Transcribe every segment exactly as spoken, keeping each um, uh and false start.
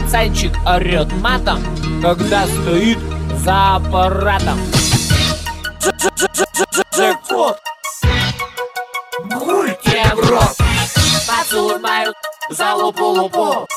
пацанчик орет матом, когда стоит за аппаратом. Джекпот! Гульте в рот! Поцелуй мою за лупу-лупу.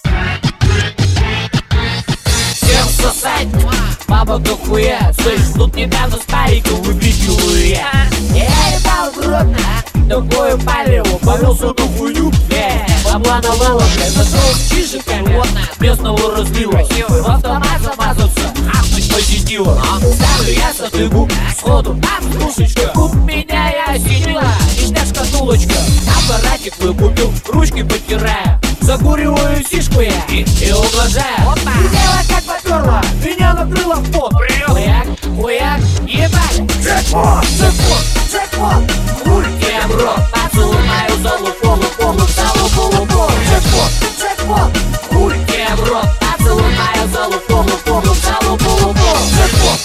Всем сосать, баба дохуя. Слышь, тут недавно с париком выпихиваю я. Я ебал в рот, такую палеву, повел всю эту хуйню. Бабла навала, блядь, зашел с чижиками, местного разлива. В автомат замазался, ахнуть позитива. Ставлю я сатыгу, сходу, там кружечка. Куб меня я осенила, нижняя шкатулочка. Аппаратик выкупил, ручки потирая. Закуриваю сишку я и, и ублажаю. Дело как поперла, меня накрыло в пот. Хуяк, хуяк, ебать. Джекпот, джекпот, джекпот. Гульте в рот, поцелуй мою за лупу-лупу, за лупу-лупу. Джекпот, джекпот. Гульте в рот, поцелуй мою за лупу-лупу, за лупу-лупу. Джекпот.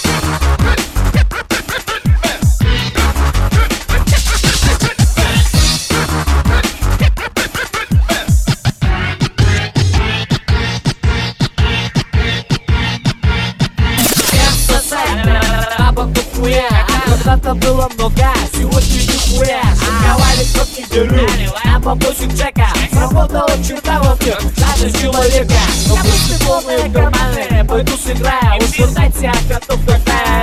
Когда-то было много, сегодня нихуя. Шаковали как неделю, а бабосик Джека. Сработала черта во мне, надо человека. Но пусть полные карманы, пойду сыграю. Уж ждать себя готов, когда